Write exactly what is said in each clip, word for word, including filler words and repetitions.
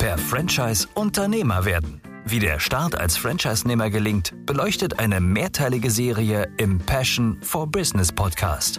Per Franchise Unternehmer werden. Wie der Start als Franchise-Nehmer gelingt, beleuchtet eine mehrteilige Serie im Passion for Business Podcast.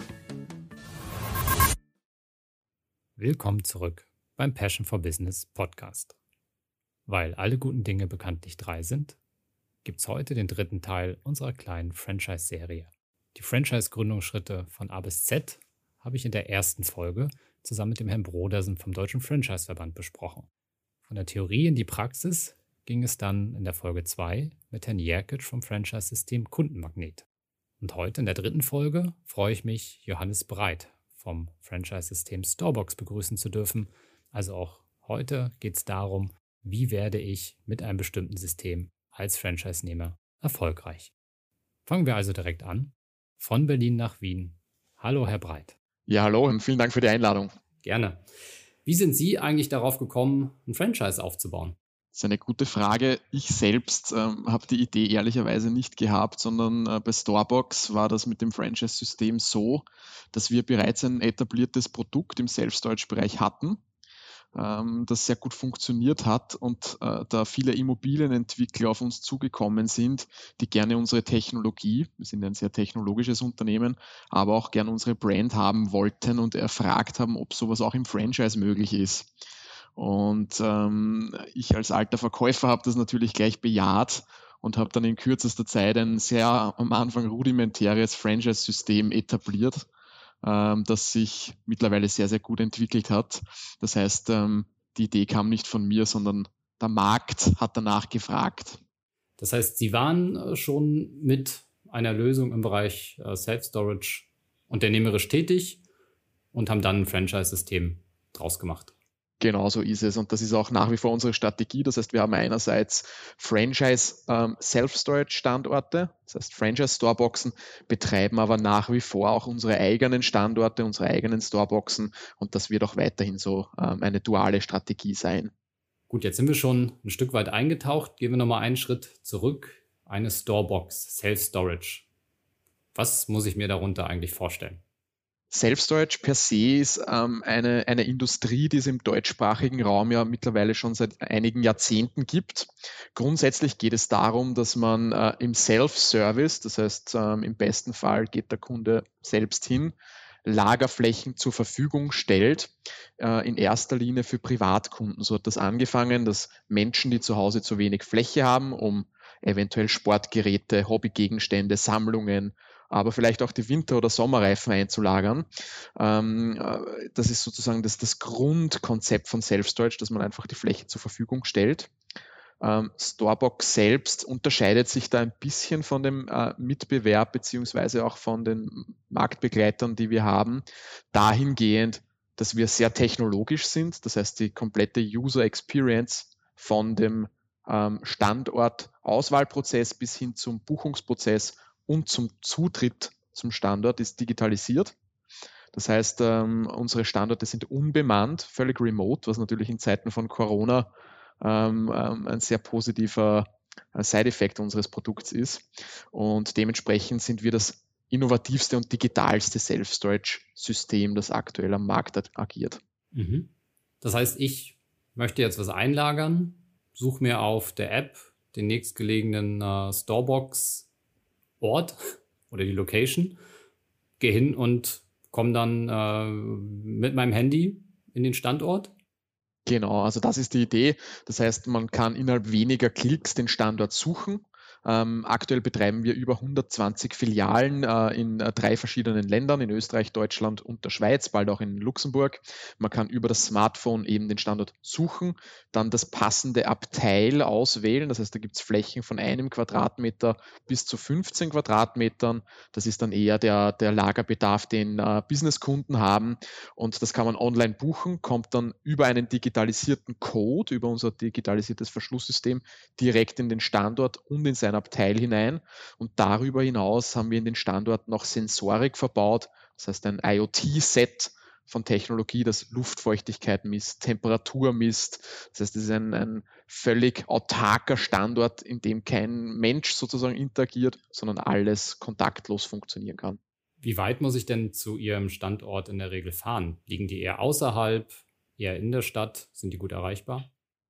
Willkommen zurück beim Passion for Business Podcast. Weil alle guten Dinge bekanntlich drei sind, gibt es heute den dritten Teil unserer kleinen Franchise-Serie. Die Franchise-Gründungsschritte von A bis Z habe ich in der ersten Folge zusammen mit dem Herrn Brodersen vom Deutschen Franchise-Verband besprochen. Von der Theorie in die Praxis ging es dann in der Folge zwei mit Herrn Jerkic vom Franchise-System Kundenmagnet. Und heute in der dritten Folge freue ich mich, Johannes Breit vom Franchise-System Storebox begrüßen zu dürfen. Also auch heute geht es darum, wie werde ich mit einem bestimmten System als Franchise-Nehmer erfolgreich. Fangen wir also direkt an. Von Berlin nach Wien. Hallo, Herr Breit. Ja, hallo und vielen Dank für die Einladung. Gerne. Wie sind Sie eigentlich darauf gekommen, ein Franchise aufzubauen? Das ist eine gute Frage. Ich selbst ähm, habe die Idee ehrlicherweise nicht gehabt, sondern äh, bei Storebox war das mit dem Franchise-System so, dass wir bereits ein etabliertes Produkt im Self-Storage-Bereich hatten, ähm, das sehr gut funktioniert hat und äh, da viele Immobilienentwickler auf uns zugekommen sind, die gerne unsere Technologie, wir sind ein sehr technologisches Unternehmen, aber auch gerne unsere Brand haben wollten und erfragt haben, ob sowas auch im Franchise möglich ist. Und ähm, ich als alter Verkäufer habe das natürlich gleich bejaht und habe dann in kürzester Zeit ein sehr am Anfang rudimentäres Franchise-System etabliert, ähm, das sich mittlerweile sehr, sehr gut entwickelt hat. Das heißt, ähm, die Idee kam nicht von mir, sondern der Markt hat danach gefragt. Das heißt, Sie waren schon mit einer Lösung im Bereich Self-Storage unternehmerisch tätig und haben dann ein Franchise-System draus gemacht. Genau so ist es und das ist auch nach wie vor unsere Strategie. Das heißt, wir haben einerseits Franchise ähm, Self-Storage-Standorte, das heißt Franchise-Storeboxen, betreiben aber nach wie vor auch unsere eigenen Standorte, unsere eigenen Storeboxen und das wird auch weiterhin so ähm, eine duale Strategie sein. Gut, jetzt sind wir schon ein Stück weit eingetaucht. Gehen wir nochmal einen Schritt zurück. Eine Storebox, Self-Storage. Was muss ich mir darunter eigentlich vorstellen? Self-Storage per se ist ähm, eine, eine Industrie, die es im deutschsprachigen Raum ja mittlerweile schon seit einigen Jahrzehnten gibt. Grundsätzlich geht es darum, dass man äh, im Self-Service, das heißt ähm, im besten Fall geht der Kunde selbst hin, Lagerflächen zur Verfügung stellt, äh, in erster Linie für Privatkunden. So hat das angefangen, dass Menschen, die zu Hause zu wenig Fläche haben, um eventuell Sportgeräte, Hobbygegenstände, Sammlungen, aber vielleicht auch die Winter- oder Sommerreifen einzulagern. Ähm, das ist sozusagen das, das Grundkonzept von Self-Storage, dass man einfach die Fläche zur Verfügung stellt. Ähm, Storebox selbst unterscheidet sich da ein bisschen von dem äh, Mitbewerb beziehungsweise auch von den Marktbegleitern, die wir haben, dahingehend, dass wir sehr technologisch sind. Das heißt, die komplette User Experience von dem ähm, Standort-Auswahlprozess bis hin zum Buchungsprozess und zum Zutritt zum Standort ist digitalisiert. Das heißt, ähm, unsere Standorte sind unbemannt, völlig remote, was natürlich in Zeiten von Corona ähm, ähm, ein sehr positiver äh, Side-Effekt unseres Produkts ist. Und dementsprechend sind wir das innovativste und digitalste Self-Storage-System, das aktuell am Markt agiert. Mhm. Das heißt, ich möchte jetzt was einlagern, suche mir auf der App den nächstgelegenen äh, Storebox Ort oder die Location, gehe hin und komme dann äh, mit meinem Handy in den Standort. Genau, also das ist die Idee. Das heißt, man kann innerhalb weniger Klicks den Standort suchen. Ähm, aktuell betreiben wir über hundertzwanzig Filialen äh, in äh, drei verschiedenen Ländern, in Österreich, Deutschland und der Schweiz, bald auch in Luxemburg. Man kann über das Smartphone eben den Standort suchen, dann das passende Abteil auswählen. Das heißt, da gibt es Flächen von einem Quadratmeter bis zu fünfzehn Quadratmetern. Das ist dann eher der, der Lagerbedarf, den äh, Businesskunden haben. Und das kann man online buchen, kommt dann über einen digitalisierten Code, über unser digitalisiertes Verschlusssystem direkt in den Standort und in sein Abteil hinein. Und darüber hinaus haben wir in den Standort noch Sensorik verbaut, das heißt ein IoT-Set von Technologie, das Luftfeuchtigkeit misst, Temperatur misst. Das heißt, es ist ein, ein völlig autarker Standort, in dem kein Mensch sozusagen interagiert, sondern alles kontaktlos funktionieren kann. Wie weit muss ich denn zu Ihrem Standort in der Regel fahren? Liegen die eher außerhalb, eher in der Stadt? Sind die gut erreichbar?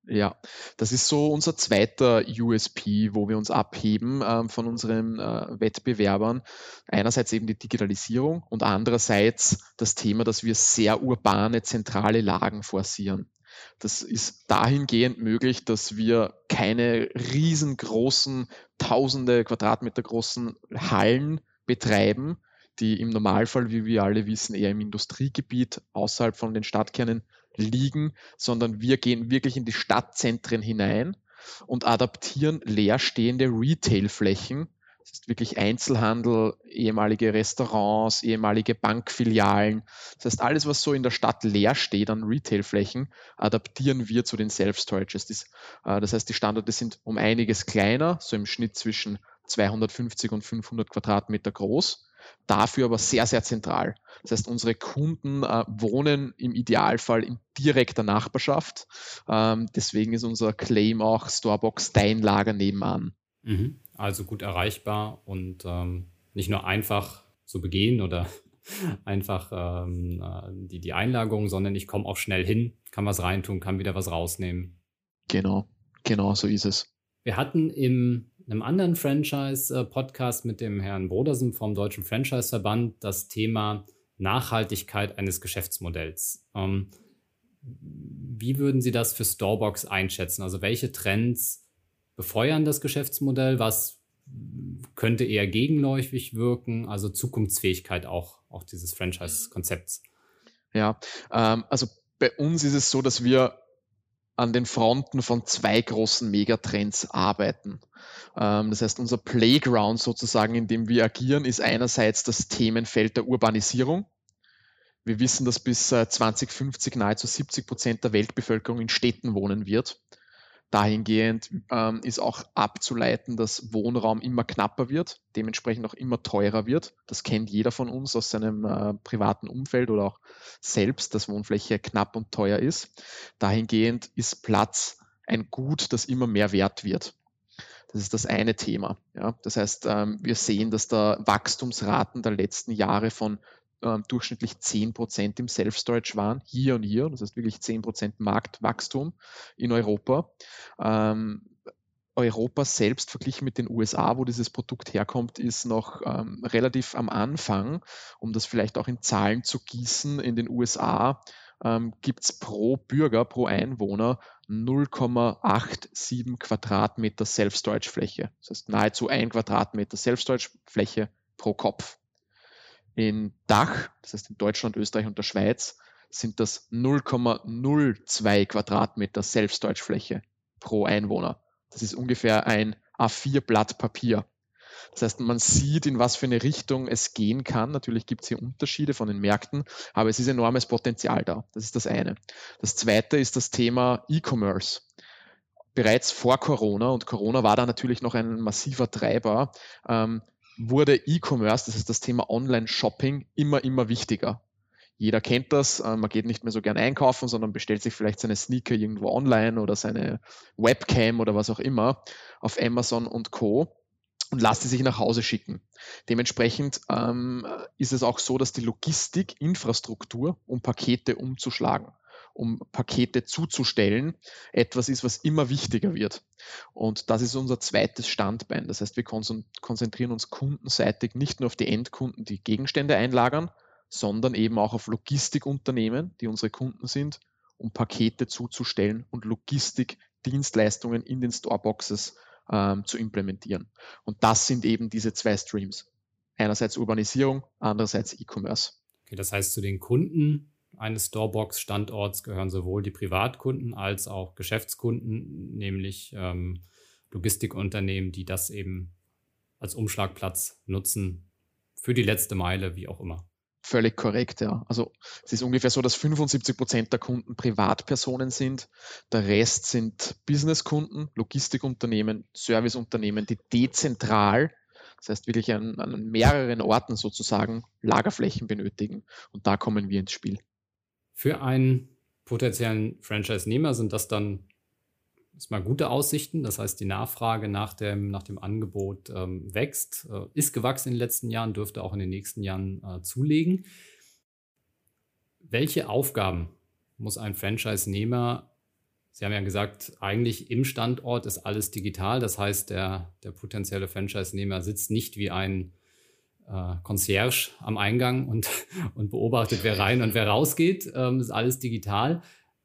Ja, das ist so unser zweiter U S P, wo wir uns abheben ähm, von unseren äh, Wettbewerbern. Einerseits eben die Digitalisierung und andererseits das Thema, dass wir sehr urbane, zentrale Lagen forcieren. Das ist dahingehend möglich, dass wir keine riesengroßen, tausende Quadratmeter großen Hallen betreiben, die im Normalfall, wie wir alle wissen, eher im Industriegebiet außerhalb von den Stadtkernen liegen, sondern wir gehen wirklich in die Stadtzentren hinein und adaptieren leerstehende Retailflächen. Das ist wirklich Einzelhandel, ehemalige Restaurants, ehemalige Bankfilialen. Das heißt, alles, was so in der Stadt leer steht an Retailflächen, adaptieren wir zu den Self-Storages. Das, äh, das heißt, die Standorte sind um einiges kleiner, so im Schnitt zwischen zweihundertfünfzig und fünfhundert Quadratmeter groß, dafür aber sehr, sehr zentral. Das heißt, unsere Kunden äh, wohnen im Idealfall in direkter Nachbarschaft. Ähm, deswegen ist unser Claim auch Storebox dein Lager nebenan. Mhm. Also gut erreichbar und ähm, nicht nur einfach zu begehen oder einfach ähm, die, die Einlagerung, sondern ich komme auch schnell hin, kann was reintun, kann wieder was rausnehmen. Genau, genau so ist es. Wir hatten im einem anderen Franchise-Podcast mit dem Herrn Brodersen vom Deutschen Franchise-Verband das Thema Nachhaltigkeit eines Geschäftsmodells. Ähm, wie würden Sie das für Storebox einschätzen? Also welche Trends befeuern das Geschäftsmodell? Was könnte eher gegenläufig wirken? Also Zukunftsfähigkeit auch, auch dieses Franchise-Konzepts. Ja, ähm, also bei uns ist es so, dass wir an den Fronten von zwei großen Megatrends arbeiten. Ähm, das heißt, unser Playground sozusagen, in dem wir agieren, ist einerseits das Themenfeld der Urbanisierung. Wir wissen, dass bis zwanzig fünfzig nahezu siebzig Prozent der Weltbevölkerung in Städten wohnen wird. Dahingehend ähm, ist auch abzuleiten, dass Wohnraum immer knapper wird, dementsprechend auch immer teurer wird. Das kennt jeder von uns aus seinem äh, privaten Umfeld oder auch selbst, dass Wohnfläche knapp und teuer ist. Dahingehend ist Platz ein Gut, das immer mehr wert wird. Das ist das eine Thema. Ja. Das heißt, ähm, wir sehen, dass da Wachstumsraten der letzten Jahre von ähm, durchschnittlich zehn Prozent im Self-Storage waren, hier und hier. Das heißt wirklich zehn Prozent Marktwachstum in Europa. Ähm, Europa selbst verglichen mit den U S A, wo dieses Produkt herkommt, ist noch ähm, relativ am Anfang. Um das vielleicht auch in Zahlen zu gießen, in den U S A ähm, gibt es pro Bürger, pro Einwohner null Komma siebenundachtzig Quadratmeter Self-Storage-Fläche. Das heißt nahezu ein Quadratmeter Self-Storage-Fläche pro Kopf. In Dach, das heißt in Deutschland, Österreich und der Schweiz, sind das null Komma null zwei Quadratmeter Self-Storage-Fläche pro Einwohner. Das ist ungefähr ein A vier Blatt Papier. Das heißt, man sieht, in was für eine Richtung es gehen kann. Natürlich gibt es hier Unterschiede von den Märkten, aber es ist enormes Potenzial da. Das ist das eine. Das zweite ist das Thema E-Commerce. Bereits vor Corona, und Corona war da natürlich noch ein massiver Treiber, ähm, wurde E-Commerce, das ist das Thema Online-Shopping, immer, immer wichtiger. Jeder kennt das, man geht nicht mehr so gern einkaufen, sondern bestellt sich vielleicht seine Sneaker irgendwo online oder seine Webcam oder was auch immer auf Amazon und Co. und lasst sie sich nach Hause schicken. Dementsprechend ähm, ist es auch so, dass die Logistikinfrastruktur, um Pakete umzuschlagen, um Pakete zuzustellen, etwas ist, was immer wichtiger wird. Und das ist unser zweites Standbein. Das heißt, wir konzentrieren uns kundenseitig nicht nur auf die Endkunden, die Gegenstände einlagern, sondern eben auch auf Logistikunternehmen, die unsere Kunden sind, um Pakete zuzustellen und Logistikdienstleistungen in den Storeboxes ähm, zu implementieren. Und das sind eben diese zwei Streams. Einerseits Urbanisierung, andererseits E-Commerce. Okay, das heißt, zu den Kunden eines Storebox-Standorts gehören sowohl die Privatkunden als auch Geschäftskunden, nämlich ähm, Logistikunternehmen, die das eben als Umschlagplatz nutzen für die letzte Meile, wie auch immer. Völlig korrekt, ja. Also es ist ungefähr so, dass fünfundsiebzig Prozent der Kunden Privatpersonen sind. Der Rest sind Businesskunden, Logistikunternehmen, Serviceunternehmen, die dezentral, das heißt wirklich an, an mehreren Orten sozusagen, Lagerflächen benötigen. Und da kommen wir ins Spiel. Für einen potenziellen Franchise-Nehmer sind das dann erstmal gute Aussichten. Das heißt, die Nachfrage nach dem, nach dem Angebot ähm, wächst, äh, ist gewachsen in den letzten Jahren, dürfte auch in den nächsten Jahren äh, zulegen. Welche Aufgaben muss ein Franchise-Nehmer Sie haben ja gesagt, eigentlich im Standort ist alles digital. Das heißt, der, der potenzielle Franchise-Nehmer sitzt nicht wie ein äh, Concierge am Eingang und, und beobachtet, wer rein und wer rausgeht. Ähm, ist alles digital.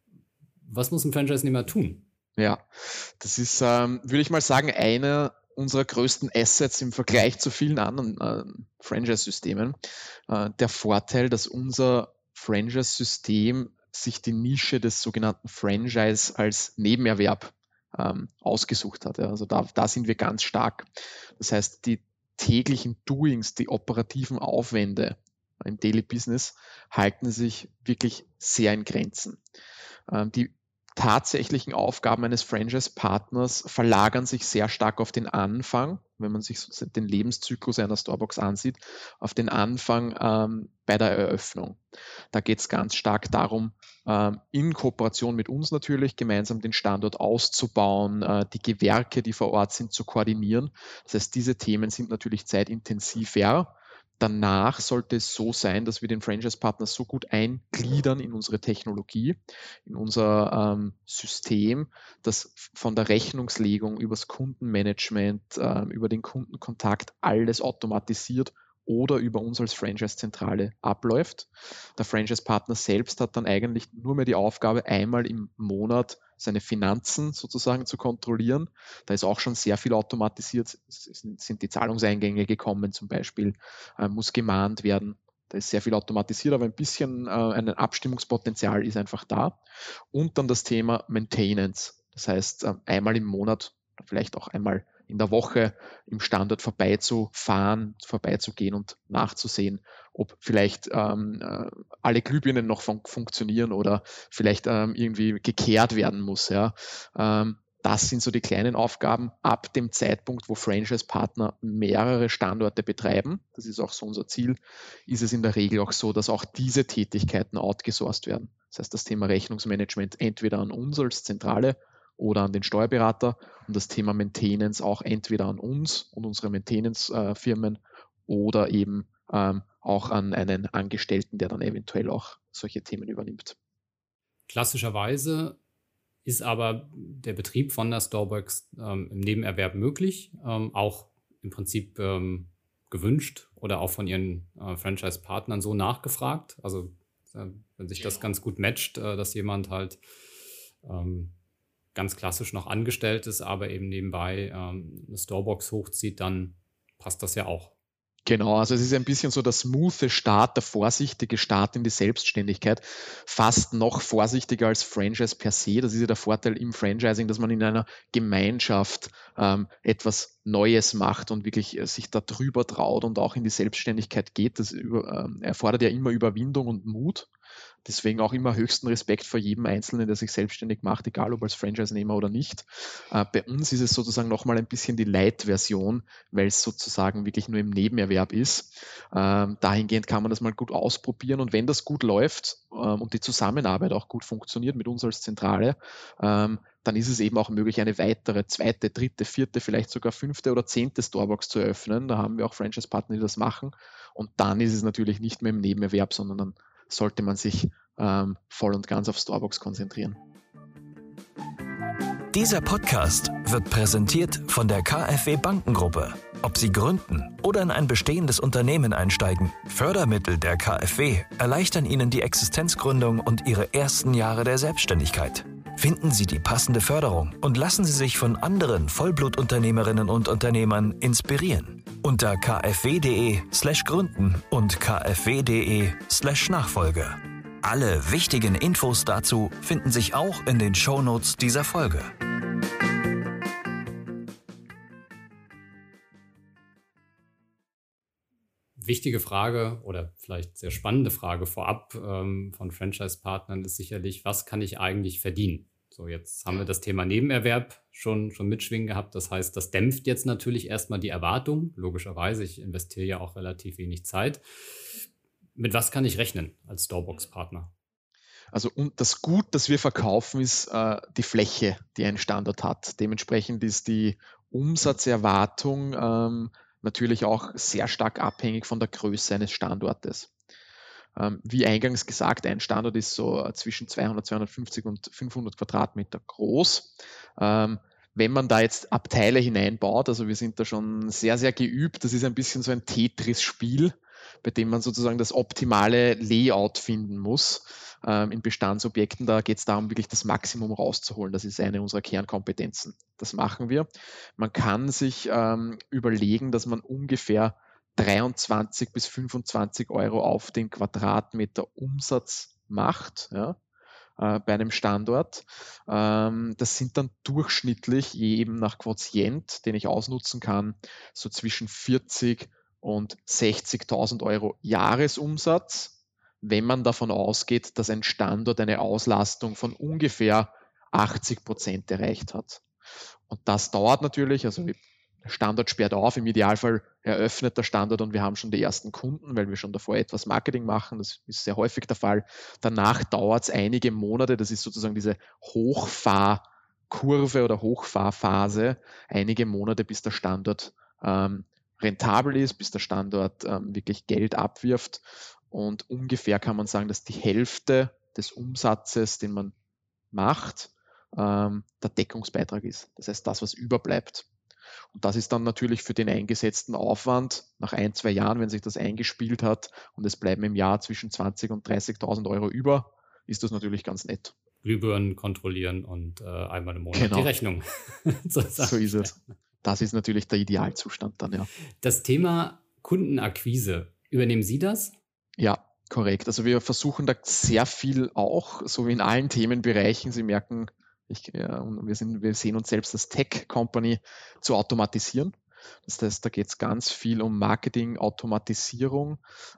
Was muss ein Franchise-Nehmer tun? Ja, das ist, ähm, würde ich mal sagen, einer unserer größten Assets im Vergleich zu vielen anderen äh, Franchise-Systemen. Äh, der Vorteil, dass unser Franchise-System sich die Nische des sogenannten Franchise als Nebenerwerb ähm, ausgesucht hat. Ja. Also da, da sind wir ganz stark. Das heißt, die täglichen Doings, die operativen Aufwände im Daily Business halten sich wirklich sehr in Grenzen. Ähm, die tatsächlichen Aufgaben eines Franchise-Partners verlagern sich sehr stark auf den Anfang, wenn man sich so den Lebenszyklus einer Storebox ansieht, auf den Anfang ähm, bei der Eröffnung. Da geht es ganz stark darum, ähm, in Kooperation mit uns natürlich gemeinsam den Standort auszubauen, äh, die Gewerke, die vor Ort sind, zu koordinieren. Das heißt, diese Themen sind natürlich zeitintensiver. Danach sollte es so sein, dass wir den Franchise-Partner so gut eingliedern in unsere Technologie, in unser ähm, System, dass von der Rechnungslegung übers Kundenmanagement, äh, über den Kundenkontakt alles automatisiert oder über uns als Franchise-Zentrale abläuft. Der Franchise-Partner selbst hat dann eigentlich nur mehr die Aufgabe, einmal im Monat seine Finanzen sozusagen zu kontrollieren. Da ist auch schon sehr viel automatisiert, es sind die Zahlungseingänge gekommen zum Beispiel, äh, muss gemahnt werden. Da ist sehr viel automatisiert, aber ein bisschen äh, ein Abstimmungspotenzial ist einfach da. Und dann das Thema Maintenance. Das heißt, äh, einmal im Monat, vielleicht auch einmal in der Woche im Standort vorbeizufahren, vorbeizugehen und nachzusehen, ob vielleicht ähm, alle Glühbirnen noch fun- funktionieren oder vielleicht ähm, irgendwie gekehrt werden muss. Ja. Ähm, das sind so die kleinen Aufgaben ab dem Zeitpunkt, wo Franchise-Partner mehrere Standorte betreiben. Das ist auch so unser Ziel. Ist es in der Regel auch so, dass auch diese Tätigkeiten outgesourced werden. Das heißt, das Thema Rechnungsmanagement entweder an uns als Zentrale oder an den Steuerberater und das Thema Maintenance auch entweder an uns und unsere Maintenance-Firmen oder eben ähm, auch an einen Angestellten, der dann eventuell auch solche Themen übernimmt. Klassischerweise ist aber der Betrieb von der Storebox ähm, im Nebenerwerb möglich, ähm, auch im Prinzip ähm, gewünscht oder auch von ihren äh, Franchise-Partnern so nachgefragt. Also äh, wenn sich das ganz gut matcht, äh, dass jemand halt ähm, ganz klassisch noch angestellt ist, aber eben nebenbei ähm, eine Storebox hochzieht, dann passt das ja auch. Genau, also es ist ein bisschen so der smoothe Start, der vorsichtige Start in die Selbstständigkeit, fast noch vorsichtiger als Franchise per se. Das ist ja der Vorteil im Franchising, dass man in einer Gemeinschaft ähm, etwas Neues macht und wirklich äh, sich da drüber traut und auch in die Selbstständigkeit geht. Das über, ähm, erfordert ja immer Überwindung und Mut. Deswegen auch immer höchsten Respekt vor jedem Einzelnen, der sich selbstständig macht, egal ob als Franchise-Nehmer oder nicht. Äh, bei uns ist es sozusagen nochmal ein bisschen die Light-Version, weil es sozusagen wirklich nur im Nebenerwerb ist. Ähm, dahingehend kann man das mal gut ausprobieren und wenn das gut läuft ähm, und die Zusammenarbeit auch gut funktioniert mit uns als Zentrale, ähm, dann ist es eben auch möglich, eine weitere, zweite, dritte, vierte, vielleicht sogar fünfte oder zehnte Storebox zu eröffnen. Da haben wir auch Franchise-Partner, die das machen. Und dann ist es natürlich nicht mehr im Nebenerwerb, sondern dann sollte man sich ähm, voll und ganz auf Storebox konzentrieren. Dieser Podcast wird präsentiert von der KfW Bankengruppe. Ob Sie gründen oder in ein bestehendes Unternehmen einsteigen, Fördermittel der KfW erleichtern Ihnen die Existenzgründung und Ihre ersten Jahre der Selbstständigkeit. Finden Sie die passende Förderung und lassen Sie sich von anderen Vollblutunternehmerinnen und Unternehmern inspirieren. Unter kfw.de slash gründen und kfw.de slash Nachfolge. Alle wichtigen Infos dazu finden sich auch in den Shownotes dieser Folge. Wichtige Frage oder vielleicht sehr spannende Frage vorab ähm, von Franchise-Partnern ist sicherlich, was kann ich eigentlich verdienen? So, jetzt haben wir das Thema Nebenerwerb schon, schon mitschwingen gehabt. Das heißt, das dämpft jetzt natürlich erstmal die Erwartung. Logischerweise, ich investiere ja auch relativ wenig Zeit. Mit was kann ich rechnen als Storebox-Partner? Also und das Gut, das wir verkaufen, ist äh, die Fläche, die ein Standort hat. Dementsprechend ist die Umsatzerwartung ähm, natürlich auch sehr stark abhängig von der Größe eines Standortes. Ähm, wie eingangs gesagt, ein Standort ist so zwischen zweihundert, zweihundertfünfzig und fünfhundert Quadratmeter groß. Ähm, wenn man da jetzt Abteile hineinbaut, also wir sind da schon sehr, sehr geübt, das ist ein bisschen so ein Tetris-Spiel, bei dem man sozusagen das optimale Layout finden muss. Ähm, in Bestandsobjekten, da geht es darum, wirklich das Maximum rauszuholen. Das ist eine unserer Kernkompetenzen. Das machen wir. Man kann sich ähm, überlegen, dass man ungefähr dreiundzwanzig bis fünfundzwanzig Euro auf den Quadratmeter Umsatz macht, ja, äh, bei einem Standort. Ähm, das sind dann durchschnittlich, je eben nach Quotient, den ich ausnutzen kann, so zwischen vierzig und sechzigtausend Euro Jahresumsatz, wenn man davon ausgeht, dass ein Standort eine Auslastung von ungefähr achtzig Prozent erreicht hat. Und das dauert natürlich, also der Standort sperrt auf, im Idealfall eröffnet der Standort und wir haben schon die ersten Kunden, weil wir schon davor etwas Marketing machen, das ist sehr häufig der Fall. Danach dauert es einige Monate, das ist sozusagen diese Hochfahrkurve oder Hochfahrphase, einige Monate, bis der Standort ähm, rentabel ist, bis der Standort ähm, wirklich Geld abwirft. Und ungefähr kann man sagen, dass die Hälfte des Umsatzes, den man macht, ähm, der Deckungsbeitrag ist. Das heißt, das, was überbleibt. Und das ist dann natürlich für den eingesetzten Aufwand nach ein, zwei Jahren, wenn sich das eingespielt hat und es bleiben im Jahr zwischen zwanzigtausend und dreißigtausend Euro über, ist das natürlich ganz nett. Glühbirnen kontrollieren und äh, einmal im Monat genau. die Rechnung. So ist es. Das ist natürlich der Idealzustand dann, ja. Das Thema Kundenakquise, übernehmen Sie das? Ja, korrekt. Also wir versuchen da sehr viel auch, so wie in allen Themenbereichen. Sie merken, ich, ja, wir, sind, wir sehen uns selbst als Tech-Company, zu automatisieren. Das heißt, da geht es ganz viel um Marketing, Automatisierung.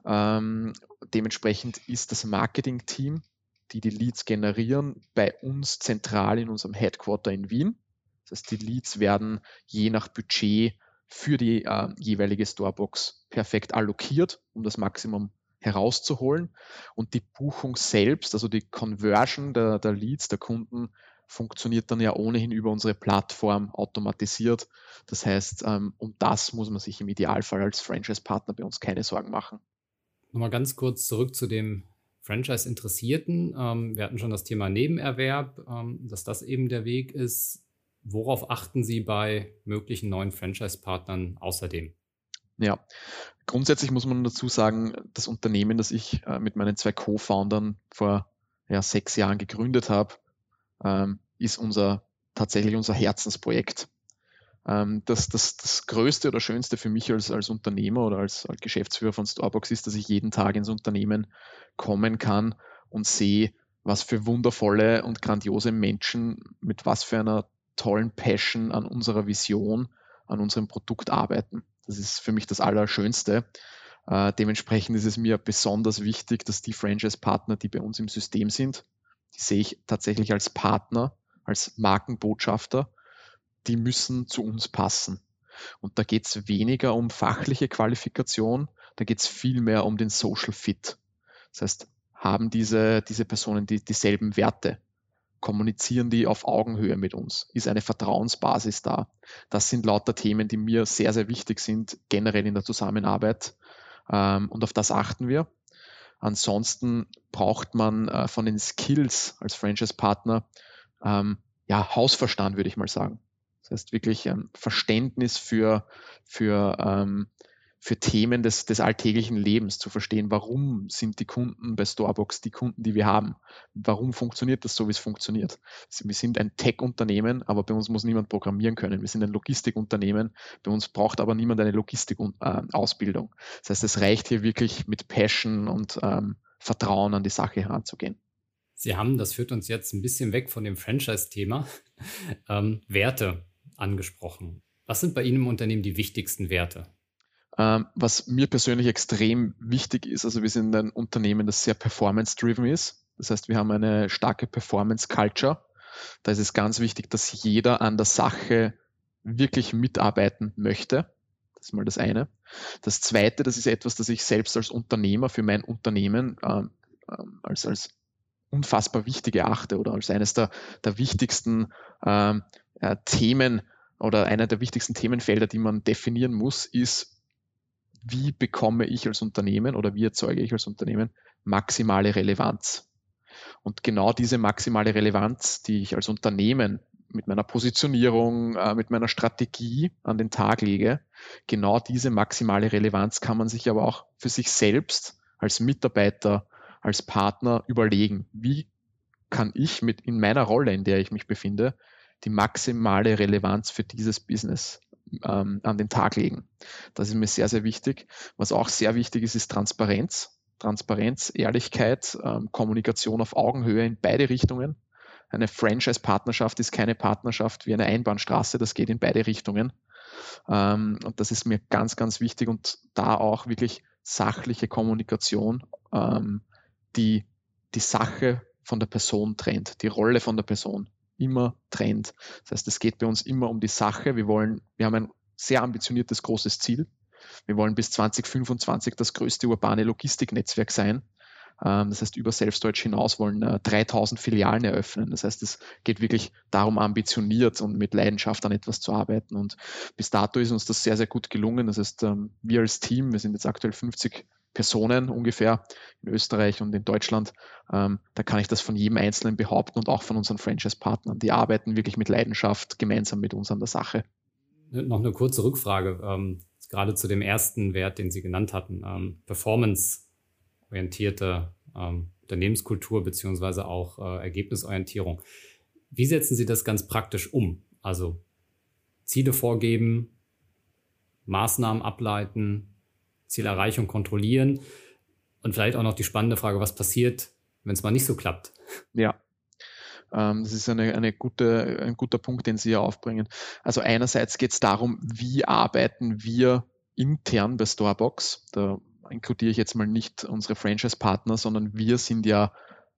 Ähm, dementsprechend ist das Marketing-Team, die die Leads generieren, bei uns zentral in unserem Headquarter in Wien. Das heißt, die Leads werden je nach Budget für die äh, jeweilige Storebox perfekt allokiert, um das Maximum herauszuholen. Und die Buchung selbst, also die Conversion der, der Leads, der Kunden, funktioniert dann ja ohnehin über unsere Plattform automatisiert. Das heißt, ähm, um das muss man sich im Idealfall als Franchise-Partner bei uns keine Sorgen machen. Nochmal ganz kurz zurück zu dem Franchise-Interessierten. Ähm, wir hatten schon das Thema Nebenerwerb, ähm, dass das eben der Weg ist. Worauf achten Sie bei möglichen neuen Franchise-Partnern außerdem? Ja, grundsätzlich muss man dazu sagen, das Unternehmen, das ich äh, mit meinen zwei Co-Foundern vor ja, sechs Jahren gegründet habe, ähm, ist unser tatsächlich unser Herzensprojekt. Ähm, das, das, das Größte oder Schönste für mich als, als Unternehmer oder als, als Geschäftsführer von Storebox ist, dass ich jeden Tag ins Unternehmen kommen kann und sehe, was für wundervolle und grandiose Menschen mit was für einer tollen Passion an unserer Vision, an unserem Produkt arbeiten. Das ist für mich das Allerschönste. Äh, dementsprechend ist es mir besonders wichtig, dass die Franchise-Partner, die bei uns im System sind, die sehe ich tatsächlich als Partner, als Markenbotschafter, die müssen zu uns passen. Und da geht es weniger um fachliche Qualifikation, da geht es viel mehr um den Social Fit. Das heißt, haben diese, diese Personen die, dieselben Werte? Kommunizieren die auf Augenhöhe mit uns? Ist eine Vertrauensbasis da? Das sind lauter Themen, die mir sehr, sehr wichtig sind, generell in der Zusammenarbeit. Ähm, und auf das achten wir. Ansonsten braucht man äh, von den Skills als Franchise-Partner ähm, ja, Hausverstand, würde ich mal sagen. Das heißt wirklich ähm, Verständnis für, für, ähm, für Themen des, des alltäglichen Lebens, zu verstehen, warum sind die Kunden bei Storebox die Kunden, die wir haben. Warum funktioniert das so, wie es funktioniert? Wir sind ein Tech-Unternehmen, aber bei uns muss niemand programmieren können. Wir sind ein Logistikunternehmen, bei uns braucht aber niemand eine Logistikausbildung. Das heißt, es reicht hier wirklich mit Passion und ähm, Vertrauen an die Sache heranzugehen. Sie haben, das führt uns jetzt ein bisschen weg von dem Franchise-Thema, ähm, Werte angesprochen. Was sind bei Ihnen im Unternehmen die wichtigsten Werte? Ähm, was mir persönlich extrem wichtig ist, also wir sind ein Unternehmen, das sehr performance-driven ist. Das heißt, wir haben eine starke Performance-Culture. Da ist es ganz wichtig, dass jeder an der Sache wirklich mitarbeiten möchte. Das ist mal das eine. Das zweite, das ist etwas, das ich selbst als Unternehmer für mein Unternehmen ähm, als, als unfassbar wichtig erachte oder als eines der, der wichtigsten ähm, äh, Themen oder einer der wichtigsten Themenfelder, die man definieren muss, ist, wie bekomme ich als Unternehmen oder wie erzeuge ich als Unternehmen maximale Relevanz. Und genau diese maximale Relevanz, die ich als Unternehmen mit meiner Positionierung, äh, mit meiner Strategie an den Tag lege, genau diese maximale Relevanz kann man sich aber auch für sich selbst als Mitarbeiter, als Partner überlegen. Wie kann ich mit in meiner Rolle, in der ich mich befinde, die maximale Relevanz für dieses Business ähm, an den Tag legen? Das ist mir sehr, sehr wichtig. Was auch sehr wichtig ist, ist Transparenz. Transparenz, Ehrlichkeit, ähm, Kommunikation auf Augenhöhe in beide Richtungen. Eine Franchise-Partnerschaft ist keine Partnerschaft wie eine Einbahnstraße, das geht in beide Richtungen. Ähm, und das ist mir ganz, ganz wichtig und da auch wirklich sachliche Kommunikation, ähm, die die Sache von der Person trennt, die Rolle von der Person immer trennt. Das heißt, es geht bei uns immer um die Sache. Wir wollen, wir haben ein sehr ambitioniertes, großes Ziel. Wir wollen bis zwanzig fünfundzwanzig das größte urbane Logistiknetzwerk sein. Das heißt, über Self-Storage hinaus wollen dreitausend Filialen eröffnen. Das heißt, es geht wirklich darum, ambitioniert und mit Leidenschaft an etwas zu arbeiten. Und bis dato ist uns das sehr, sehr gut gelungen. Das heißt, wir als Team, wir sind jetzt aktuell fünfzig Personen ungefähr in Österreich und in Deutschland. Da kann ich das von jedem Einzelnen behaupten und auch von unseren Franchise-Partnern. Die arbeiten wirklich mit Leidenschaft gemeinsam mit uns an der Sache. Noch eine kurze Rückfrage, ähm, gerade zu dem ersten Wert, den Sie genannt hatten, ähm, Performance-orientierte ähm, Unternehmenskultur beziehungsweise auch äh, Ergebnisorientierung. Wie setzen Sie das ganz praktisch um? Also Ziele vorgeben, Maßnahmen ableiten, Zielerreichung kontrollieren und vielleicht auch noch die spannende Frage, was passiert, wenn es mal nicht so klappt? Ja. Das ist eine, eine gute, ein guter Punkt, den Sie hier aufbringen. Also einerseits geht es darum, wie arbeiten wir intern bei Storebox. Da inkludiere ich jetzt mal nicht unsere Franchise-Partner, sondern wir sind ja,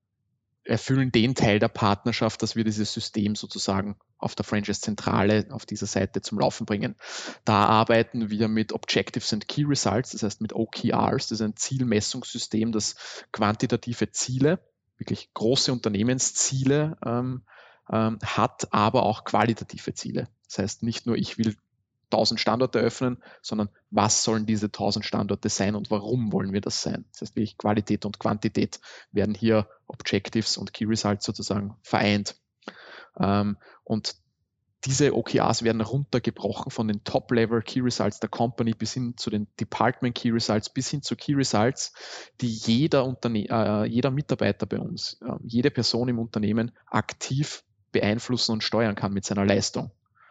erfüllen den Teil der Partnerschaft, dass wir dieses System sozusagen auf der Franchise-Zentrale, auf dieser Seite zum Laufen bringen. Da arbeiten wir mit Objectives and Key Results, das heißt mit O K Rs, das ist ein Zielmessungssystem, das quantitative Ziele, wirklich große Unternehmensziele ähm, ähm, hat, aber auch qualitative Ziele. Das heißt, nicht nur ich will tausend Standorte eröffnen, sondern was sollen diese tausend Standorte sein und warum wollen wir das sein? Das heißt, wirklich Qualität und Quantität werden hier Objectives und Key Results sozusagen vereint. Ähm, und diese O K Rs werden runtergebrochen von den Top-Level Key Results der Company bis hin zu den Department Key Results, bis hin zu Key Results, die jeder, Unterne- äh, jeder Mitarbeiter bei uns, äh, jede Person im Unternehmen aktiv beeinflussen und steuern kann mit seiner Leistung.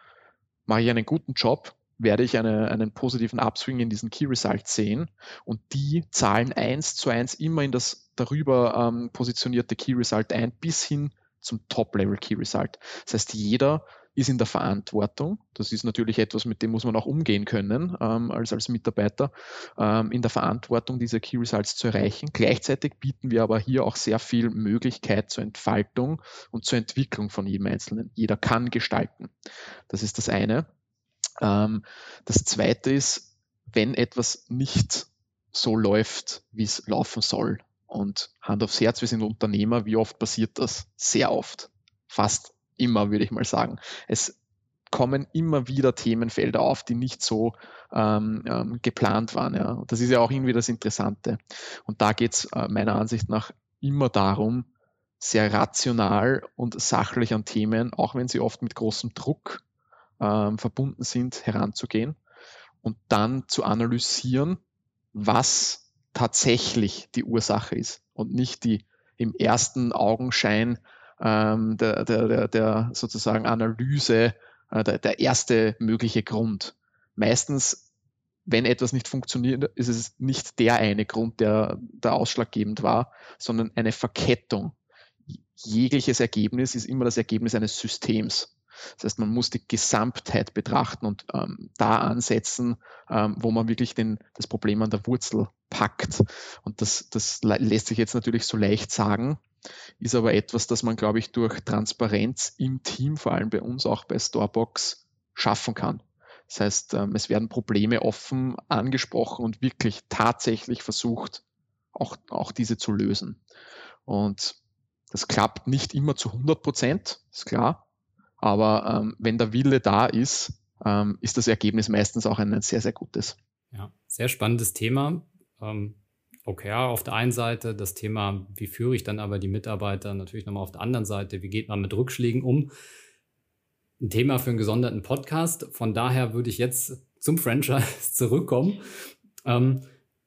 Mache ich einen guten Job, werde ich eine, einen positiven Upswing in diesen Key Results sehen und die zahlen eins zu eins immer in das darüber ähm, positionierte Key Result ein, bis hin zum Top-Level Key Result. Das heißt, jeder ist in der Verantwortung. Das ist natürlich etwas, mit dem muss man auch umgehen können ähm, als, als Mitarbeiter, ähm, in der Verantwortung, diese Key Results zu erreichen. Gleichzeitig bieten wir aber hier auch sehr viel Möglichkeit zur Entfaltung und zur Entwicklung von jedem Einzelnen. Jeder kann gestalten. Das ist das eine. Ähm, das zweite ist, wenn etwas nicht so läuft, wie es laufen soll. Und Hand aufs Herz, wir sind Unternehmer, wie oft passiert das? Sehr oft. Fast immer, würde ich mal sagen. Es kommen immer wieder Themenfelder auf, die nicht so ähm, ähm, geplant waren. Ja. Und das ist ja auch irgendwie das Interessante. Und da geht es äh, meiner Ansicht nach immer darum, sehr rational und sachlich an Themen, auch wenn sie oft mit großem Druck ähm, verbunden sind, heranzugehen und dann zu analysieren, was tatsächlich die Ursache ist und nicht die im ersten Augenschein ähm, der, der, der, der sozusagen Analyse, äh, der, der erste mögliche Grund. Meistens, wenn etwas nicht funktioniert, ist es nicht der eine Grund, der, der ausschlaggebend war, sondern eine Verkettung. Jegliches Ergebnis ist immer das Ergebnis eines Systems. Das heißt, man muss die Gesamtheit betrachten und ähm, da ansetzen, ähm, wo man wirklich den, das Problem an der Wurzel packt. Und das, das lässt sich jetzt natürlich so leicht sagen, ist aber etwas, das man, glaube ich, durch Transparenz im Team, vor allem bei uns auch bei Storebox, schaffen kann. Das heißt, ähm, es werden Probleme offen angesprochen und wirklich tatsächlich versucht, auch, auch diese zu lösen. Und das klappt nicht immer zu hundert Prozent, ist klar. Aber ähm, wenn der Wille da ist, ähm, ist das Ergebnis meistens auch ein, ein sehr, sehr gutes. Ja, sehr spannendes Thema. Ähm, Okay, ja, auf der einen Seite das Thema, wie führe ich dann aber die Mitarbeiter, natürlich nochmal auf der anderen Seite, wie geht man mit Rückschlägen um? Ein Thema für einen gesonderten Podcast. Von daher würde ich jetzt zum Franchise zurückkommen. Ähm,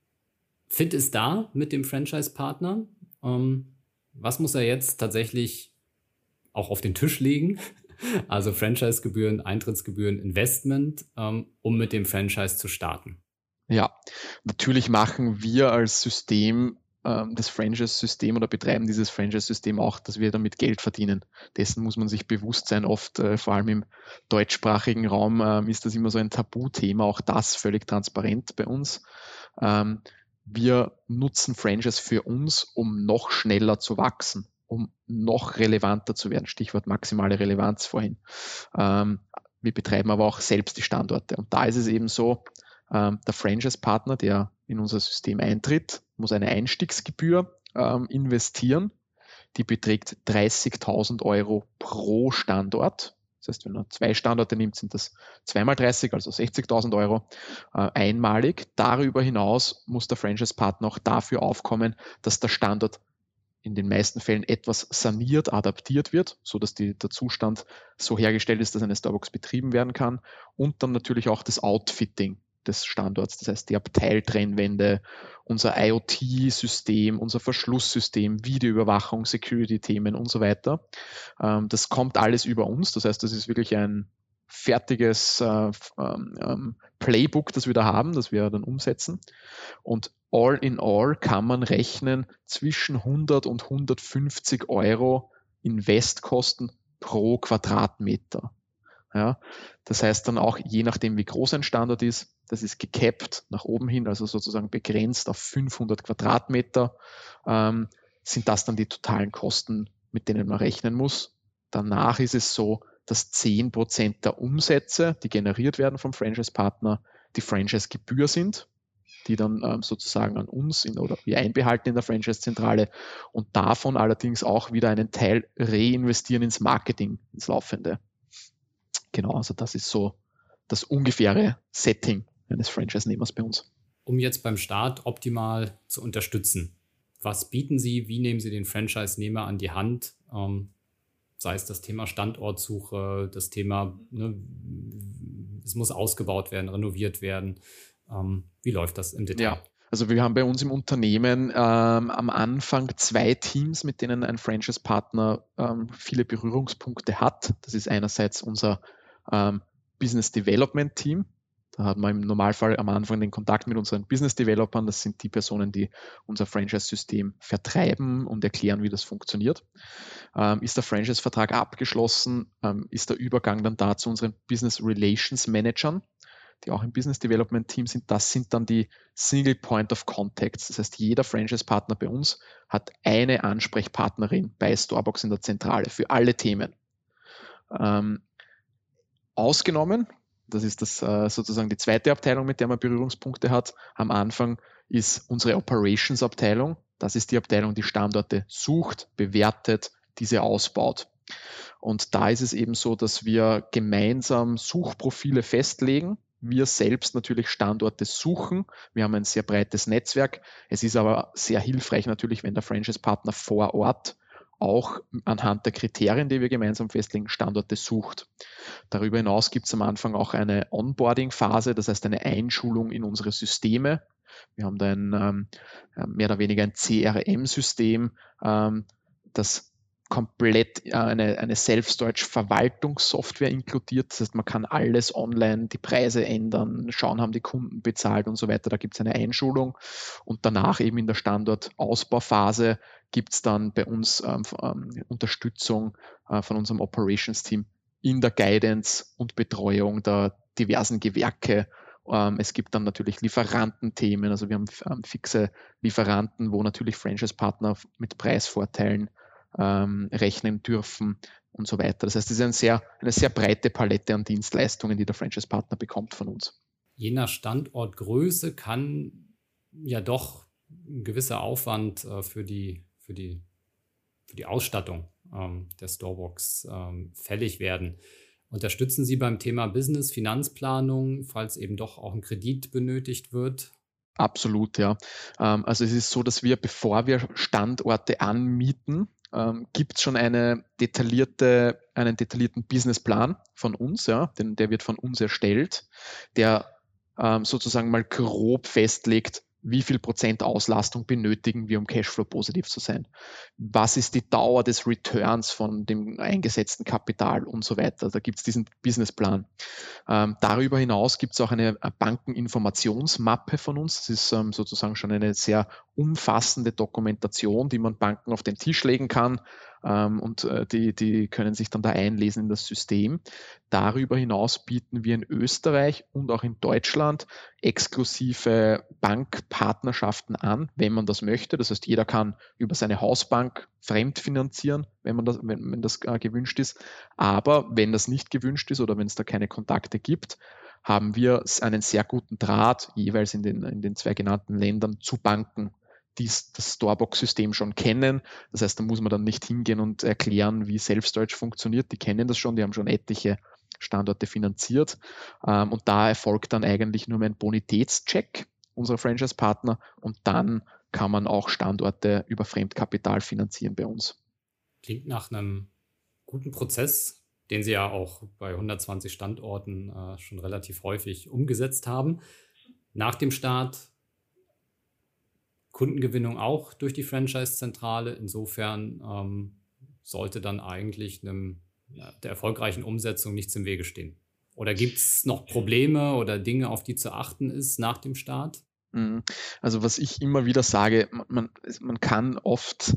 Fit ist da mit dem Franchise-Partner. Ähm, was muss er jetzt tatsächlich auch auf den Tisch legen? Also Franchise-Gebühren, Eintrittsgebühren, Investment, ähm, um mit dem Franchise zu starten. Ja, natürlich machen wir als System ähm, das Franchise-System oder betreiben dieses Franchise-System auch, dass wir damit Geld verdienen. Dessen muss man sich bewusst sein. Oft, äh, vor allem im deutschsprachigen Raum, ähm, ist das immer so ein Tabuthema. Auch das völlig transparent bei uns. Ähm, wir nutzen Franchise für uns, um noch schneller zu wachsen, um noch relevanter zu werden. Stichwort maximale Relevanz vorhin. Ähm, wir betreiben aber auch selbst die Standorte. Und da ist es eben so, ähm, der Franchise-Partner, der in unser System eintritt, muss eine Einstiegsgebühr ähm, investieren. Die beträgt dreißigtausend Euro pro Standort. Das heißt, wenn er zwei Standorte nimmt, sind das zweimal dreißig, also sechzigtausend Euro äh, einmalig. Darüber hinaus muss der Franchise-Partner auch dafür aufkommen, dass der Standort in den meisten Fällen etwas saniert, adaptiert wird, so dass die, der Zustand so hergestellt ist, dass eine Starbucks betrieben werden kann. Und dann natürlich auch das Outfitting des Standorts, das heißt die Abteiltrennwände, unser IoT-System, unser Verschlusssystem, Videoüberwachung, Security-Themen und so weiter. Ähm, das kommt alles über uns, das heißt, das ist wirklich ein fertiges äh, ähm, Playbook, das wir da haben, das wir dann umsetzen. Und all in all kann man rechnen zwischen hundert und hundertfünfzig Euro Investkosten pro Quadratmeter. Ja, das heißt dann auch, je nachdem wie groß ein Standort ist, das ist gecapped nach oben hin, also sozusagen begrenzt auf fünfhundert Quadratmeter, ähm, sind das dann die totalen Kosten, mit denen man rechnen muss. Danach ist es so, dass zehn Prozent der Umsätze, die generiert werden vom Franchise-Partner, die Franchise-Gebühr sind, die dann ähm, sozusagen an uns in, oder wir einbehalten in der Franchise-Zentrale und davon allerdings auch wieder einen Teil reinvestieren ins Marketing, ins Laufende. Genau, also das ist so das ungefähre Setting eines Franchise-Nehmers bei uns. Um jetzt beim Start optimal zu unterstützen, was bieten Sie, wie nehmen Sie den Franchise-Nehmer an die Hand? Ähm, sei es das Thema Standortsuche, das Thema, ne, es muss ausgebaut werden, renoviert werden. Ähm, wie läuft das im Detail? Ja. Also wir haben bei uns im Unternehmen ähm, am Anfang zwei Teams, mit denen ein Franchise-Partner ähm, viele Berührungspunkte hat. Das ist einerseits unser ähm, Business Development Team. Da hat man im Normalfall am Anfang den Kontakt mit unseren Business Developern. Das sind die Personen, die unser Franchise-System vertreiben und erklären, wie das funktioniert. Ähm, ist der Franchise-Vertrag abgeschlossen, ähm, ist der Übergang dann da zu unseren Business Relations Managern, die auch im Business Development Team sind. Das sind dann die Single Point of Contacts. Das heißt, jeder Franchise-Partner bei uns hat eine Ansprechpartnerin bei Starbucks in der Zentrale für alle Themen. Ähm, ausgenommen, das ist das äh, sozusagen die zweite Abteilung, mit der man Berührungspunkte hat. Am Anfang ist unsere Operations-Abteilung. Das ist die Abteilung, die Standorte sucht, bewertet, diese ausbaut. Und da ist es eben so, dass wir gemeinsam Suchprofile festlegen. Wir selbst natürlich Standorte suchen. Wir haben ein sehr breites Netzwerk. Es ist aber sehr hilfreich natürlich, wenn der Franchise-Partner vor Ort auch anhand der Kriterien, die wir gemeinsam festlegen, Standorte sucht. Darüber hinaus gibt es am Anfang auch eine Onboarding-Phase, das heißt eine Einschulung in unsere Systeme. Wir haben da ein ähm, mehr oder weniger ein C R M-System, ähm, das komplett eine, eine Self-Storage-Verwaltungssoftware inkludiert. Das heißt, man kann alles online, die Preise ändern, schauen, haben die Kunden bezahlt und so weiter. Da gibt es eine Einschulung. Und danach eben in der Standortausbauphase gibt es dann bei uns ähm, Unterstützung äh, von unserem Operations-Team in der Guidance und Betreuung der diversen Gewerke. Ähm, es gibt dann natürlich Lieferantenthemen. Also wir haben ähm, fixe Lieferanten, wo natürlich Franchise-Partner mit Preisvorteilen Ähm, rechnen dürfen und so weiter. Das heißt, es ist ein sehr, eine sehr breite Palette an Dienstleistungen, die der Franchise-Partner bekommt von uns. Je nach Standortgröße kann ja doch ein gewisser Aufwand äh, für, die, für, die, für die Ausstattung ähm, der Starbucks ähm, fällig werden. Unterstützen Sie beim Thema Business, Finanzplanung, falls eben doch auch ein Kredit benötigt wird? Absolut, ja. Ähm, also es ist so, dass wir, bevor wir Standorte anmieten, ähm, gibt es schon eine detaillierte, einen detaillierten Businessplan von uns, ja, den, der wird von uns erstellt, der ähm, sozusagen mal grob festlegt, wie viel Prozent Auslastung benötigen wir, um Cashflow-positiv zu sein. Was ist die Dauer des Returns von dem eingesetzten Kapital und so weiter. Da gibt es diesen Businessplan. Ähm, darüber hinaus gibt es auch eine Bankeninformationsmappe von uns. Das ist ähm, sozusagen schon eine sehr umfassende Dokumentation, die man Banken auf den Tisch legen kann, ähm, und äh, die, die können sich dann da einlesen in das System. Darüber hinaus bieten wir in Österreich und auch in Deutschland exklusive Bankpartnerschaften an, wenn man das möchte. Das heißt, jeder kann über seine Hausbank fremdfinanzieren, wenn man das, wenn, wenn das äh, gewünscht ist. Aber wenn das nicht gewünscht ist oder wenn es da keine Kontakte gibt, haben wir einen sehr guten Draht jeweils in den, in den zwei genannten Ländern zu Banken, die das Storebox-System schon kennen. Das heißt, da muss man dann nicht hingehen und erklären, wie Self-Storage funktioniert. Die kennen das schon, die haben schon etliche Standorte finanziert. Ähm, und da erfolgt dann eigentlich nur ein Bonitätscheck unserer Franchise-Partner und dann kann man auch Standorte über Fremdkapital finanzieren bei uns. Klingt nach einem guten Prozess, den Sie ja auch bei hundertzwanzig Standorten äh, schon relativ häufig umgesetzt haben. Nach dem Start Kundengewinnung auch durch die Franchise-Zentrale. Insofern ähm, sollte dann eigentlich einem, ja, der erfolgreichen Umsetzung nichts im Wege stehen. Oder gibt es noch Probleme oder Dinge, auf die zu achten ist nach dem Start? Also was ich immer wieder sage, man, man kann oft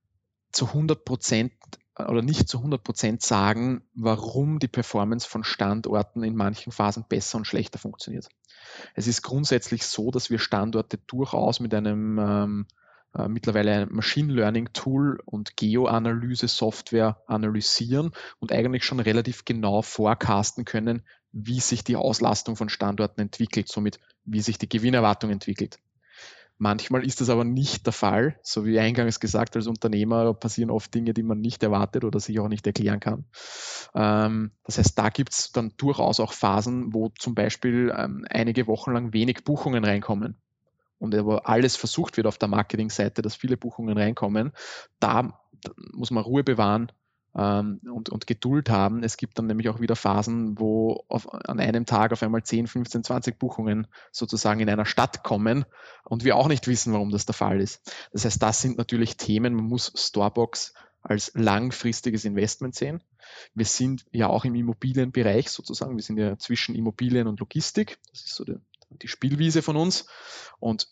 zu hundert Prozent oder nicht zu hundert Prozent sagen, warum die Performance von Standorten in manchen Phasen besser und schlechter funktioniert. Es ist grundsätzlich so, dass wir Standorte durchaus mit einem ähm, äh, mittlerweile ein Machine Learning Tool und Geoanalyse Software analysieren und eigentlich schon relativ genau forecasten können, wie sich die Auslastung von Standorten entwickelt, somit wie sich die Gewinnerwartung entwickelt. Manchmal ist das aber nicht der Fall. So wie eingangs gesagt, als Unternehmer passieren oft Dinge, die man nicht erwartet oder sich auch nicht erklären kann. Ähm, das heißt, da gibt es dann durchaus auch Phasen, wo zum Beispiel ähm, einige Wochen lang wenig Buchungen reinkommen und aber alles versucht wird auf der Marketingseite, dass viele Buchungen reinkommen. Da muss man Ruhe bewahren ähm, und, und Geduld haben. Es gibt dann nämlich auch wieder Phasen, wo auf, an einem Tag auf einmal zehn, fünfzehn, zwanzig Buchungen sozusagen in einer Stadt kommen und wir auch nicht wissen, warum das der Fall ist. Das heißt, das sind natürlich Themen, man muss Storebox als langfristiges Investment sehen. Wir sind ja auch im Immobilienbereich sozusagen, wir sind ja zwischen Immobilien und Logistik, das ist so die, die Spielwiese von uns und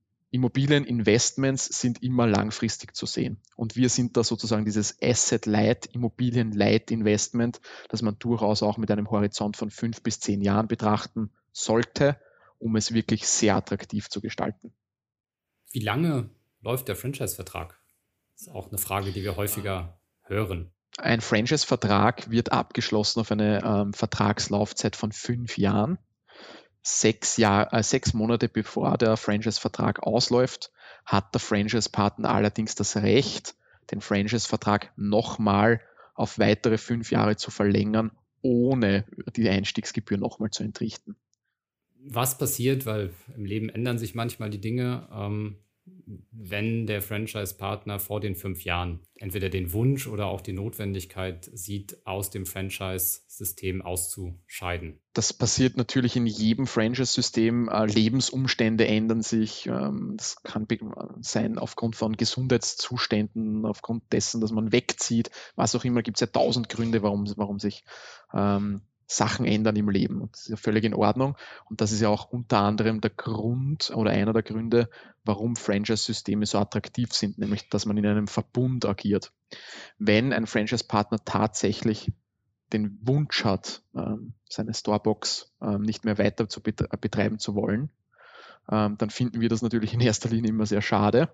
Immobilieninvestments sind immer langfristig zu sehen. Und wir sind da sozusagen dieses Asset-Light, Immobilien-Light-Investment, das man durchaus auch mit einem Horizont von fünf bis zehn Jahren betrachten sollte, um es wirklich sehr attraktiv zu gestalten. Wie lange läuft der Franchise-Vertrag? Das ist auch eine Frage, die wir häufiger hören. Ein Franchise-Vertrag wird abgeschlossen auf eine ähm, Vertragslaufzeit von fünf Jahren. Sechs, Jahr, äh, sechs Monate bevor der Franchise-Vertrag ausläuft, hat der Franchise-Partner allerdings das Recht, den Franchise-Vertrag nochmal auf weitere fünf Jahre zu verlängern, ohne die Einstiegsgebühr nochmal zu entrichten. Was passiert, weil im Leben ändern sich manchmal die Dinge, ähm, wenn der Franchise-Partner vor den fünf Jahren entweder den Wunsch oder auch die Notwendigkeit sieht, aus dem Franchise-System auszuscheiden? Das passiert natürlich in jedem Franchise-System. Äh, Lebensumstände ändern sich. Ähm, das kann sein aufgrund von Gesundheitszuständen, aufgrund dessen, dass man wegzieht. Was auch immer, gibt es ja tausend Gründe, warum, warum sich ähm, Sachen ändern im Leben. Und das ist ja völlig in Ordnung. Und das ist ja auch unter anderem der Grund oder einer der Gründe, warum Franchise-Systeme so attraktiv sind, nämlich dass man in einem Verbund agiert. Wenn ein Franchise-Partner tatsächlich den Wunsch hat, seine Storebox nicht mehr weiter zu betreiben zu wollen, dann finden wir das natürlich in erster Linie immer sehr schade.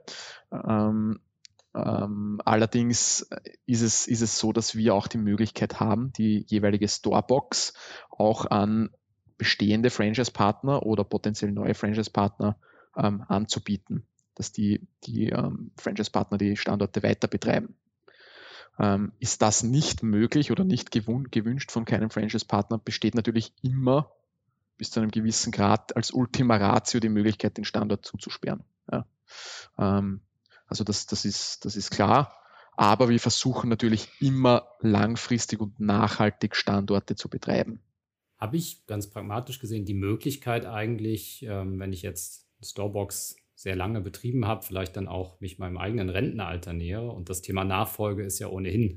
Ähm, allerdings ist es, ist es so, dass wir auch die Möglichkeit haben, die jeweilige Storebox auch an bestehende Franchise-Partner oder potenziell neue Franchise-Partner ähm, anzubieten, dass die, die ähm, Franchise-Partner die Standorte weiter betreiben. Ähm, ist das nicht möglich oder nicht gewün- gewünscht von keinem Franchise-Partner, besteht natürlich immer bis zu einem gewissen Grad als Ultima Ratio die Möglichkeit, den Standort zuzusperren. Ja. Ähm, also das, das, ist, das ist klar. Aber wir versuchen natürlich immer langfristig und nachhaltig Standorte zu betreiben. Habe ich ganz pragmatisch gesehen die Möglichkeit eigentlich, ähm, wenn ich jetzt Storebox sehr lange betrieben habe, vielleicht dann auch mich meinem eigenen Rentenalter nähere. Und das Thema Nachfolge ist ja ohnehin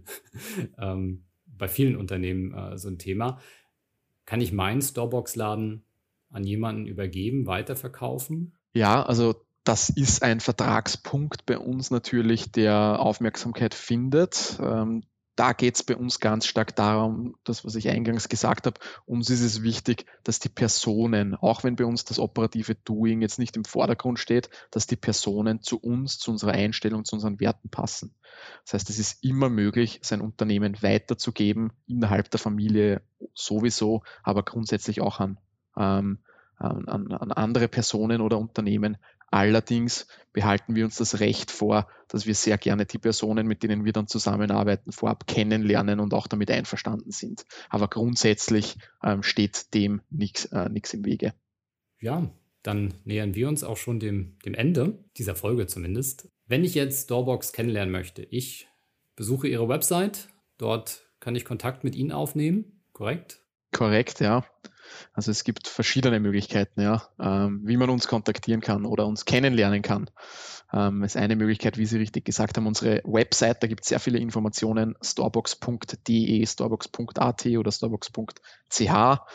ähm, bei vielen Unternehmen äh, so ein Thema. Kann ich meinen Storebox-Laden an jemanden übergeben, weiterverkaufen? Ja, also das ist ein Vertragspunkt bei uns natürlich, der Aufmerksamkeit findet. Ähm, da geht es bei uns ganz stark darum, das, was ich eingangs gesagt habe, uns ist es wichtig, dass die Personen, auch wenn bei uns das operative Doing jetzt nicht im Vordergrund steht, dass die Personen zu uns, zu unserer Einstellung, zu unseren Werten passen. Das heißt, es ist immer möglich, sein Unternehmen weiterzugeben, innerhalb der Familie sowieso, aber grundsätzlich auch an, ähm, an, an andere Personen oder Unternehmen. Allerdings behalten wir uns das Recht vor, dass wir sehr gerne die Personen, mit denen wir dann zusammenarbeiten, vorab kennenlernen und auch damit einverstanden sind. Aber grundsätzlich ähm, steht dem nichts äh, nichts im Wege. Ja, dann nähern wir uns auch schon dem, dem Ende dieser Folge zumindest. Wenn ich jetzt Storebox kennenlernen möchte, ich besuche Ihre Website, dort kann ich Kontakt mit Ihnen aufnehmen, korrekt? Korrekt, ja. Also es gibt verschiedene Möglichkeiten, ja, ähm, wie man uns kontaktieren kann oder uns kennenlernen kann. Ähm, ist eine Möglichkeit, wie Sie richtig gesagt haben, unsere Website, da gibt es sehr viele Informationen, storebox punkt de, storebox punkt at oder storebox punkt ch.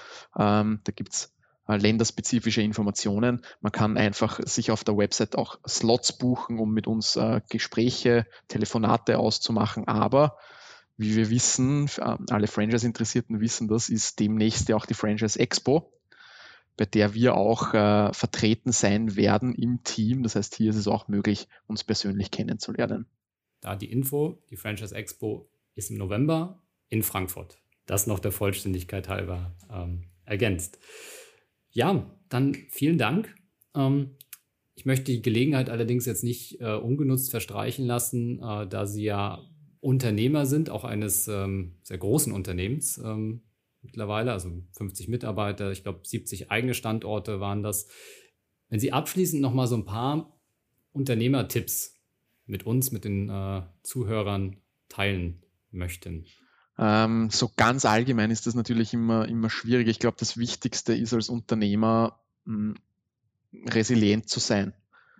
Ähm, da gibt es äh, länderspezifische Informationen. Man kann einfach sich auf der Website auch Slots buchen, um mit uns äh, Gespräche, Telefonate auszumachen, aber wie wir wissen, alle Franchise-Interessierten wissen das, ist demnächst ja auch die Franchise Expo, bei der wir auch äh, vertreten sein werden im Team. Das heißt, hier ist es auch möglich, uns persönlich kennenzulernen. Da die Info, die Franchise Expo ist im November in Frankfurt. Das noch der Vollständigkeit halber ähm, ergänzt. Ja, dann vielen Dank. Ähm, ich möchte die Gelegenheit allerdings jetzt nicht äh, ungenutzt verstreichen lassen, äh, da Sie ja Unternehmer sind, auch eines ähm, sehr großen Unternehmens ähm, mittlerweile, also fünfzig Mitarbeiter, ich glaube siebzig eigene Standorte waren das. Wenn Sie abschließend noch mal so ein paar Unternehmertipps mit uns, mit den äh, Zuhörern teilen möchten. Ähm, so ganz allgemein ist das natürlich immer, immer schwierig. Ich glaube, das Wichtigste ist als Unternehmer mh, resilient zu sein.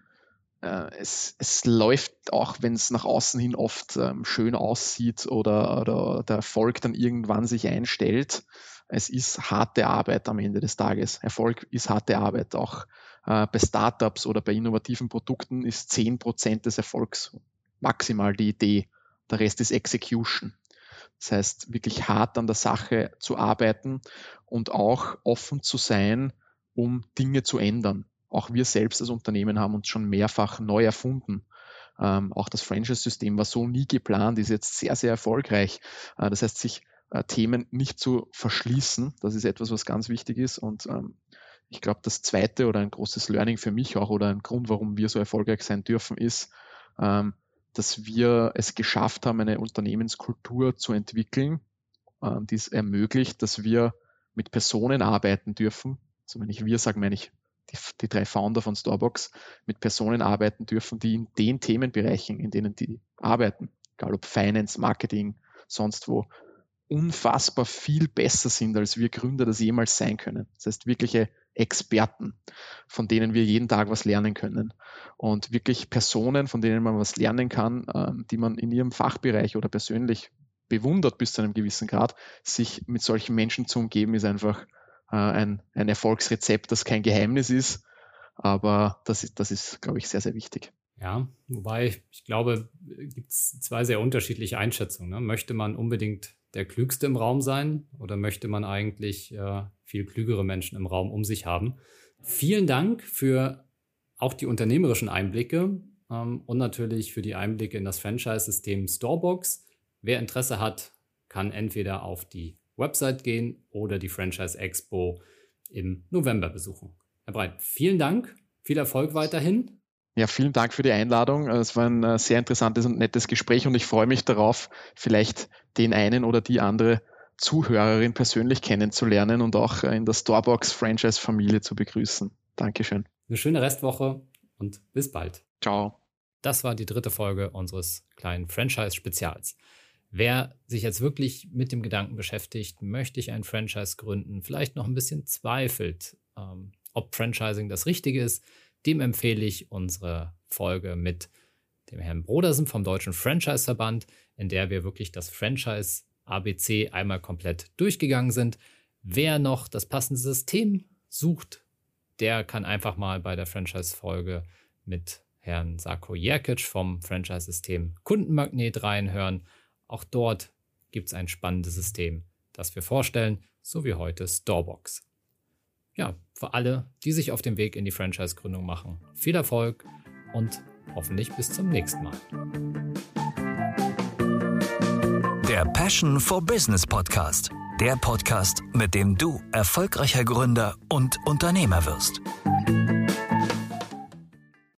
Es, es läuft auch, wenn es nach außen hin oft ähm, schön aussieht oder, oder der Erfolg dann irgendwann sich einstellt. Es ist harte Arbeit am Ende des Tages. Erfolg ist harte Arbeit. Auch äh, bei Startups oder bei innovativen Produkten ist zehn Prozent des Erfolgs maximal die Idee. Der Rest ist Execution. Das heißt, wirklich hart an der Sache zu arbeiten und auch offen zu sein, um Dinge zu ändern. Auch wir selbst als Unternehmen haben uns schon mehrfach neu erfunden. Ähm, auch das Franchise-System war so nie geplant, ist jetzt sehr, sehr erfolgreich. Äh, das heißt, sich äh, Themen nicht zu verschließen, das ist etwas, was ganz wichtig ist. Und ähm, ich glaube, das Zweite oder ein großes Learning für mich auch oder ein Grund, warum wir so erfolgreich sein dürfen, ist, ähm, dass wir es geschafft haben, eine Unternehmenskultur zu entwickeln, äh, die es ermöglicht, dass wir mit Personen arbeiten dürfen. Also wenn ich wir sage, meine ich Die, die drei Founder von Storebox, mit Personen arbeiten dürfen, die in den Themenbereichen, in denen die arbeiten, egal ob Finance, Marketing, sonst wo, unfassbar viel besser sind, als wir Gründer das jemals sein können. Das heißt, wirkliche Experten, von denen wir jeden Tag was lernen können. Und wirklich Personen, von denen man was lernen kann, die man in ihrem Fachbereich oder persönlich bewundert bis zu einem gewissen Grad. Sich mit solchen Menschen zu umgeben, ist einfach Ein, ein Erfolgsrezept, das kein Geheimnis ist, aber das ist, das ist, glaube ich, sehr, sehr wichtig. Ja, wobei ich glaube, gibt es zwei sehr unterschiedliche Einschätzungen. Ne? Möchte man unbedingt der Klügste im Raum sein oder möchte man eigentlich äh, viel klügere Menschen im Raum um sich haben? Vielen Dank für auch die unternehmerischen Einblicke ähm, und natürlich für die Einblicke in das Franchise-System Storebox. Wer Interesse hat, kann entweder auf die Website gehen oder die Franchise Expo im November besuchen. Herr Breit, vielen Dank, viel Erfolg weiterhin. Ja, vielen Dank für die Einladung. Es war ein sehr interessantes und nettes Gespräch und ich freue mich darauf, vielleicht den einen oder die andere Zuhörerin persönlich kennenzulernen und auch in der Storebox-Franchise-Familie zu begrüßen. Dankeschön. Eine schöne Restwoche und bis bald. Ciao. Das war die dritte Folge unseres kleinen Franchise-Spezials. Wer sich jetzt wirklich mit dem Gedanken beschäftigt, möchte ich ein Franchise gründen, vielleicht noch ein bisschen zweifelt, ähm, ob Franchising das Richtige ist, dem empfehle ich unsere Folge mit dem Herrn Brodersen vom Deutschen Franchise-Verband, in der wir wirklich das Franchise-A B C einmal komplett durchgegangen sind. Wer noch das passende System sucht, der kann einfach mal bei der Franchise-Folge mit Herrn Sarko Jerkic vom Franchise-System Kundenmagnet reinhören. Auch dort gibt es ein spannendes System, das wir vorstellen, so wie heute Storebox. Ja, für alle, die sich auf dem Weg in die Franchise-Gründung machen, viel Erfolg und hoffentlich bis zum nächsten Mal. Der Passion for Business Podcast. Der Podcast, mit dem du erfolgreicher Gründer und Unternehmer wirst.